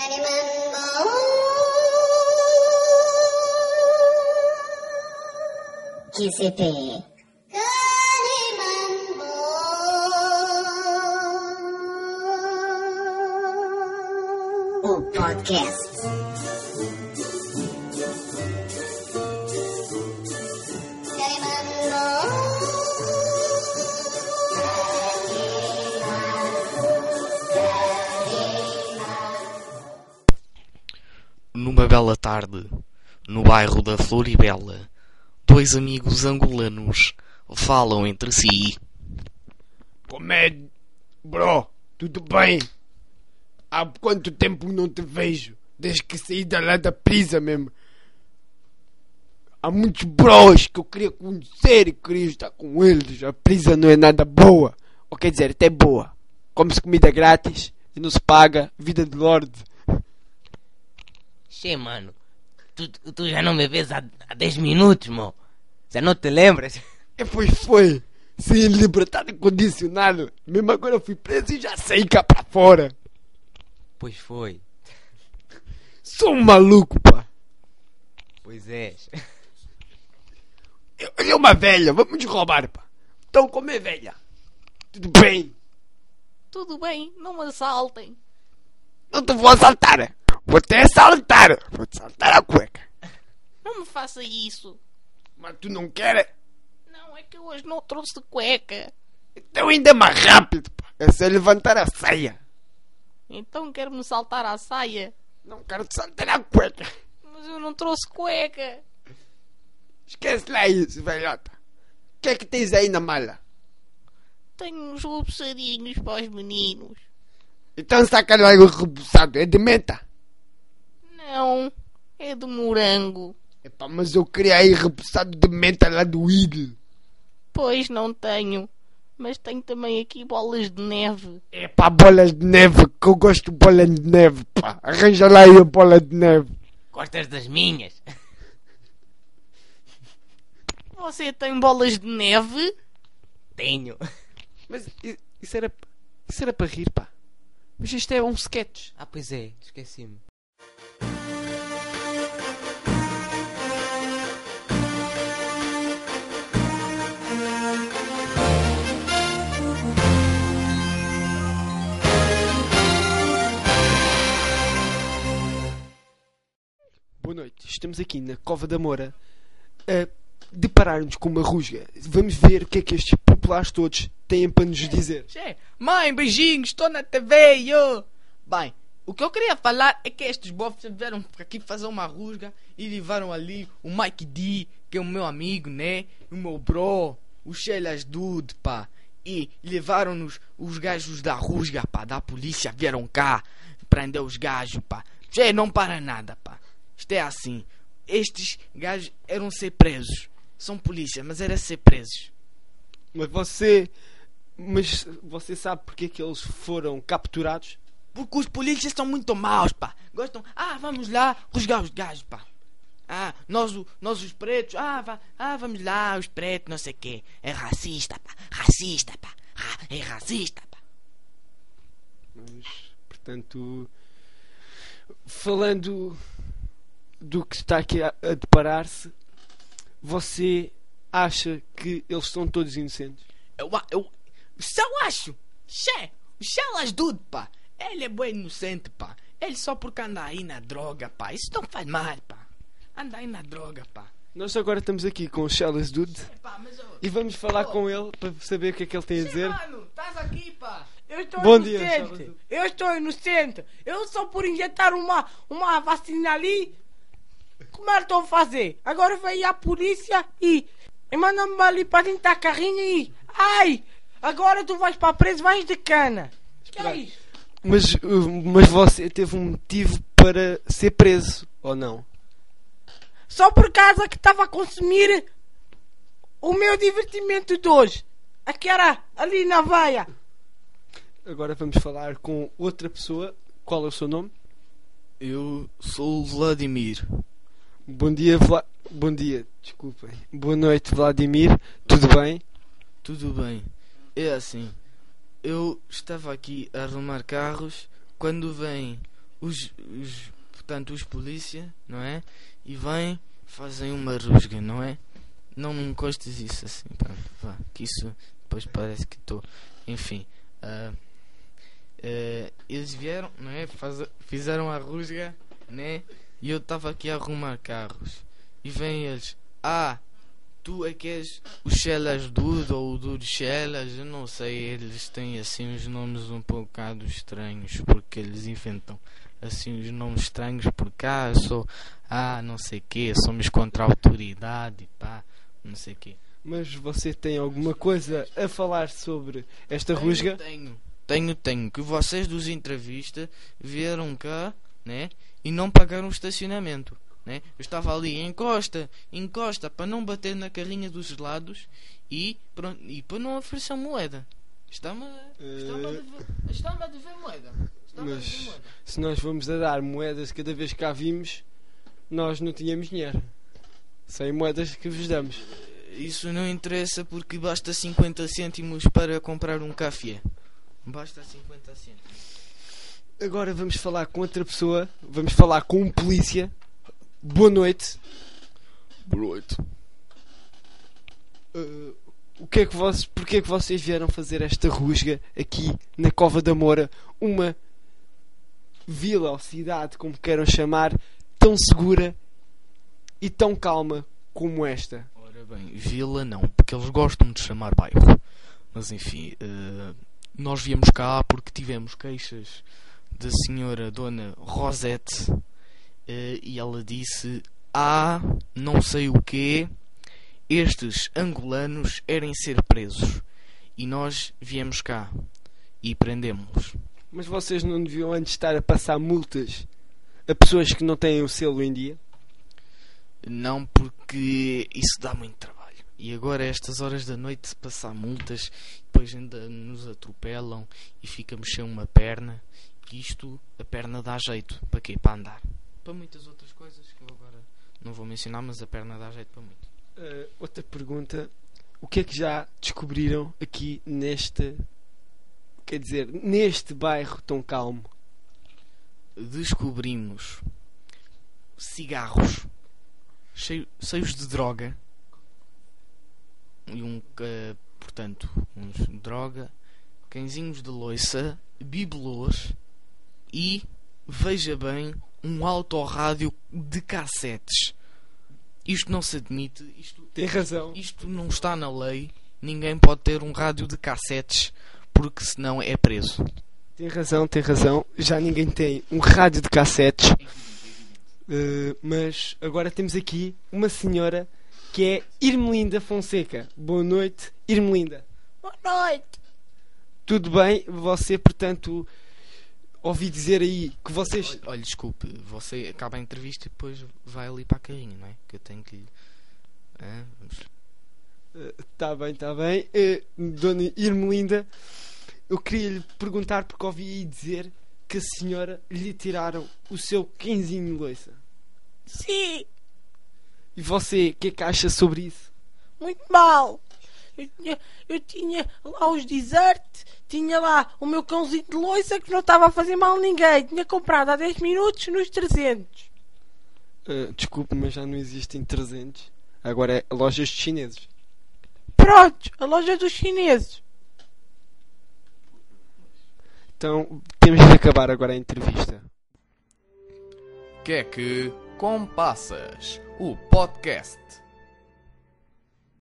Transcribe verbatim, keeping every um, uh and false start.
Q C P. O podcast. Numa bela tarde, no bairro da Floribela, dois amigos angolanos falam entre si. Como é, bro? Tudo bem? Há quanto tempo não te vejo? Desde que saí da lá da prisa mesmo. Há muitos bros que eu queria conhecer e queria estar com eles. A prisa não é nada boa. Ou quer dizer, até boa. Come-se comida grátis e não se paga. Vida de lorde. Che, mano, tu, tu já não me vês há, há dez minutos, mano. Já não te lembras? E foi, foi. Sem libertado condicionado. Mesmo agora eu fui preso e já saí cá pra fora. Pois foi. Sou um maluco, pá. Pois é. Ele é uma velha, vamos roubar, pá. Então, como é velha? Tudo bem? Tudo bem, não me assaltem. Não te vou assaltar. Vou te assaltar. Vou te assaltar a cueca. Não me faça isso. Mas tu não queres? Não, é que eu hoje não trouxe cueca. Então ainda mais rápido, pá. É só levantar a saia. Então quer-me saltar à saia. Não quero te saltar a cueca. Mas eu não trouxe cueca. Esquece lá isso, velhota. O que é que tens aí na mala? Tenho uns reboçadinhos para os meninos. Então saca lá o rebuçado. É de menta? Não, é de morango. Epá, mas eu queria aí rebuçado de menta lá do Eagle. Pois não tenho. Mas tenho também aqui bolas de neve. Epá, bolas de neve, que eu gosto de bola de neve, pá. Arranja lá aí a bola de neve. Gostas das minhas? Você tem bolas de neve? Tenho. Mas isso era, isso era para rir, pá. Mas isto é um sketch. Ah, pois é, esqueci-me. Boa noite, estamos aqui na Cova da Moura a deparar-nos com uma rusga. Vamos ver o que é que estes populares todos têm para nos dizer. Che, mãe, beijinhos, estou na T V, yo. Bem, o que eu queria falar é que estes bofs vieram aqui fazer uma rusga e levaram ali o Mike D, que é o meu amigo, né? O meu bro, o Shelas Dude, pá. E levaram-nos os gajos da rusga, pá, da polícia, vieram cá prender os gajos, pá. Che, não para nada, pá. Isto é assim. Estes gajos eram ser presos. São polícia, mas era ser presos. Mas você... Mas você sabe porque é que eles foram capturados? Porque os polícias são muito maus, pá. Gostam... Ah, vamos lá rusgar os gajos, pá. Ah, nós, nós os pretos... Ah, va... ah, vamos lá, os pretos, não sei o quê. É racista, pá. Racista, pá. Ah, é racista, pá. Mas, portanto... Falando... do que está aqui a, a deparar-se, você acha que eles são todos inocentes? Eu, eu, só acho. Che, o Shelas Dude, pá. Ele é bem inocente, pá. Ele só porque anda aí na droga, pá. Isso não faz mal, pá. Anda aí na droga, pá. Nós agora estamos aqui com o Shelas Dude Epá, mas eu... e vamos falar Oh. com ele para saber o que é que ele tem a Che, dizer. mano, estás aqui, pá. Eu estou Bom dia, inocente. Shelas. Eu estou inocente. Eu só por injetar uma, uma vacina ali. Como é que estou a fazer? Agora veio a polícia e, e manda-me ali para dentro da carrinha e... Ai! Agora tu vais para preso, vais de cana. Que é isso? Mas, uh, mas você teve um motivo para ser preso, ou não? Só por causa que estava a consumir o meu divertimento de hoje. Aqui era ali na veia. Agora vamos falar com outra pessoa. Qual é o seu nome? Eu sou o Vladimir. Bom dia, Vla... Bom dia, desculpem. Boa noite, Vladimir. Tudo bem? Tudo bem. É assim. Eu estava aqui a arrumar carros quando vem os, os portanto os polícia, não é? E vêm, fazem uma rusga, não é? Não me encostes isso assim, pá, vá, que isso depois parece que estou, enfim. Uh, uh, eles vieram, não é? Faz, fizeram a rusga, né? E eu estava aqui a arrumar carros. E vêm eles, ah, tu é que és o Chelas Dude ou o Dude Chelas, eu não sei, eles têm assim uns nomes um bocado estranhos, porque eles inventam assim uns nomes estranhos, porque ah, eu sou, ah, não sei que, somos contra a autoridade, pá, não sei que. Mas você tem alguma coisa a falar sobre esta rusga? Tenho, tenho, tenho, que vocês dos entrevistas vieram cá, né, e não pagaram o estacionamento. Né? Eu estava ali, encosta, encosta, para não bater na carrinha dos gelados e, pronto, e para não oferecer moeda. Está-me está-me a dever, está-me a dever moeda. Está-me a dever Mas moeda. se nós vamos a dar moedas cada vez que cá vimos, nós não tínhamos dinheiro. Sem moedas que vos damos. Isso não interessa porque basta cinquenta cêntimos para comprar um café. Basta cinquenta cêntimos. Agora vamos falar com outra pessoa. Vamos falar com um polícia. Boa noite. Boa noite. Uh, o que é que vocês, porque é que vocês vieram fazer esta rusga aqui na Cova da Moura, uma vila ou cidade, como queiram chamar, tão segura e tão calma como esta? Ora bem, vila não, porque eles gostam de chamar bairro. Mas enfim, uh, nós viemos cá porque tivemos queixas da senhora Dona Rosete. Uh, e ela disse, ah, não sei o quê, estes angolanos querem ser presos. E nós viemos cá e prendemos-los. Mas vocês não deviam antes estar a passar multas a pessoas que não têm o selo em dia? Não, porque isso dá muito trabalho. E agora, a estas horas da noite, passar multas, depois ainda nos atropelam e ficamos sem uma perna. Isto, a perna dá jeito. Para quê? Para andar. Para muitas outras coisas que eu agora não vou mencionar, mas a perna dá jeito para muito. Uh, outra pergunta. O que é que já descobriram aqui neste, quer dizer, neste bairro tão calmo? Descobrimos cigarros cheio, cheios de droga e um, uh, portanto, uns de droga, cãezinhos de loiça, bibelôs e, veja bem, um autorrádio de cassetes. Isto não se admite. Isto, Tem razão. Isto não está na lei. Ninguém pode ter um rádio de cassetes, porque senão é preso. Tem razão, tem razão. Já ninguém tem um rádio de cassetes. Uh, mas agora temos aqui uma senhora que é Irmelinda Fonseca. Boa noite, Irmelinda. Boa noite. Tudo bem? Você, portanto, ouvi dizer aí que vocês... Olha, olha, desculpe, você acaba a entrevista e depois vai ali para a carrinha, não é? Que eu tenho que lhe... Ah, vamos... Está uh, bem, está bem. Uh, Dona Irmelinda, eu queria lhe perguntar, porque ouvi aí dizer que a senhora lhe tiraram o seu quinzinho de loiça. Sim, E você, o que é que acha sobre isso? muito mal. Eu tinha, eu tinha lá os desertos, tinha lá o meu cãozinho de loiça que não estava a fazer mal a ninguém. Tinha comprado há dez minutos nos trezentos. Uh, desculpe, mas já não existem trezentos. Agora é lojas de chineses. Pronto, a loja dos chineses. Então, temos de acabar agora a entrevista. Que é que Compassas, o podcast.